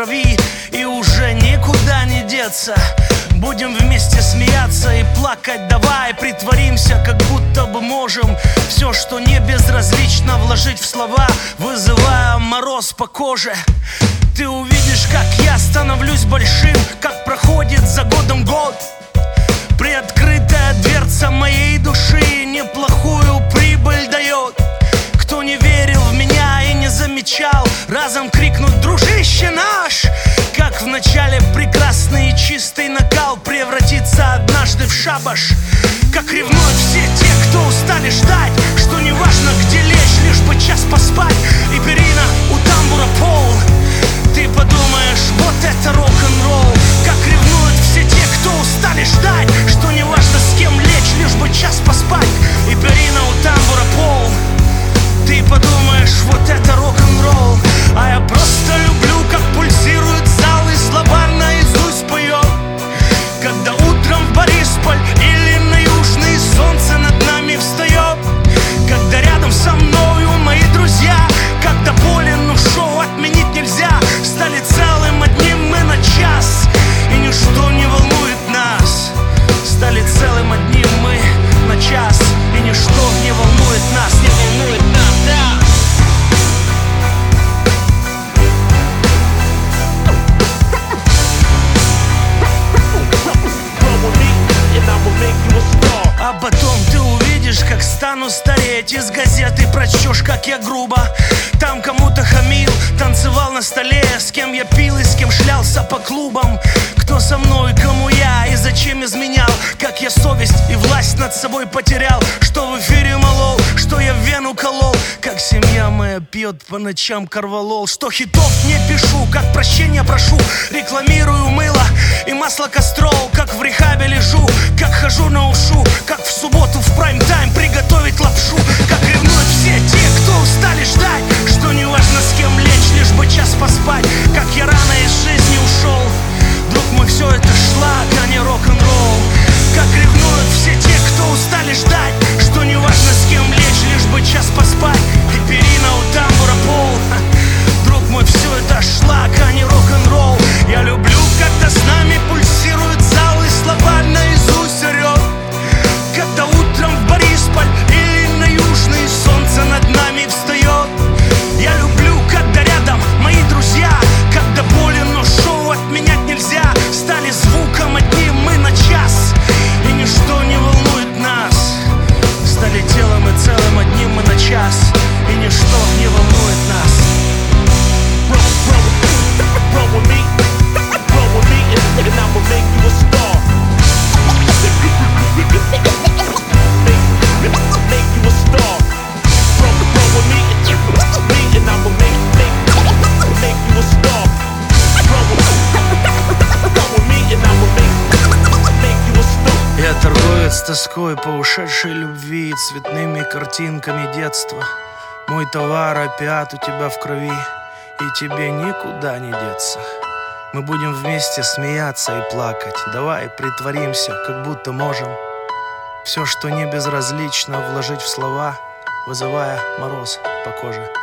крови, и уже никуда не деться. Будем вместе смеяться и плакать, давай притворимся, как будто бы можем все, что не безразлично, вложить в слова, вызывая мороз по коже. Ты увидишь, как я становлюсь большим, как проходит за годом год. Приоткрытая дверца моей души неплохую прибыль дает. Кто не верил в меня и не замечал, разом крикнут: дружище наш! Как в начале прекрасный и чистый накал превратится однажды в шабаш. Как ревнуют все те, кто устали ждать, что не важно где лечь, лишь бы час поспать. И перина у тамбура пол. Ты подумаешь, вот это рок-н-ролл. Как ревнуют все те, кто устали ждать, что не важно с кем лечь, лишь бы час поспать. И перина у тамбура пол. Ты подумаешь, вот это рок-н-ролл. А я просто люблю, как пульсирует зал и словарь наизусть поет. Когда утром в Борисполь или на Южный солнце над нами встает. Когда рядом со мною мои друзья. Когда болен, но шоу отменить нельзя. Стали целым одним мы на час, и ничто не волнует нас. Стали целым одним мы на час, и ничто не волнует нас, не волнует нас, да. А потом ты увидишь, как стану стареть. Из газеты прочтешь, как я грубо там кому-то хамил, танцевал на столе, с кем я пил и с кем шлялся по клубам. Кто со мной, кому я и зачем изменял. Как я совесть и власть над собой потерял. Что в эфире молол, что я в вену колол. Как семья моя пьет по ночам корвалол. Что хитов не пишу, как прощения прошу. Рекламирую мыло и масло Кастрол. Как в рехабе лежу, как хожу на ушу. Как в субботу в прайм-тайм приготовить лапшу. Как ревнуют все те, кто устали ждать, что не важно с кем лечь, лишь бы час поспать. Как я рано из жизни ушел. Друг мой, все это шлак, а не рок-н-ролл. Как ревнуют все те, кто устали ждать, что не важно с кем лечь, лишь бы час поспать. И перина у тамбура пол. Друг мой, все это шлак, а не рок-н-ролл. Я люблю, когда с нами пульсирует зал и словарь наизусть орет. Когда утром в Борисполь или на Южный солнце над нами встает. Я люблю, когда рядом мои друзья. Когда болен, но шоу отменять нельзя. Стали звуком одним мы на час, и ничто не волнует нас. Стали телом и целым одним мы на час, и ничто не волнует нас. Я торговец с тоской по ушедшей любви, цветными картинками детства. Мой товар опять у тебя в крови, и тебе никуда не деться. Мы будем вместе смеяться и плакать. Давай притворимся, как будто можем все, что не безразлично, вложить в слова, вызывая мороз по коже.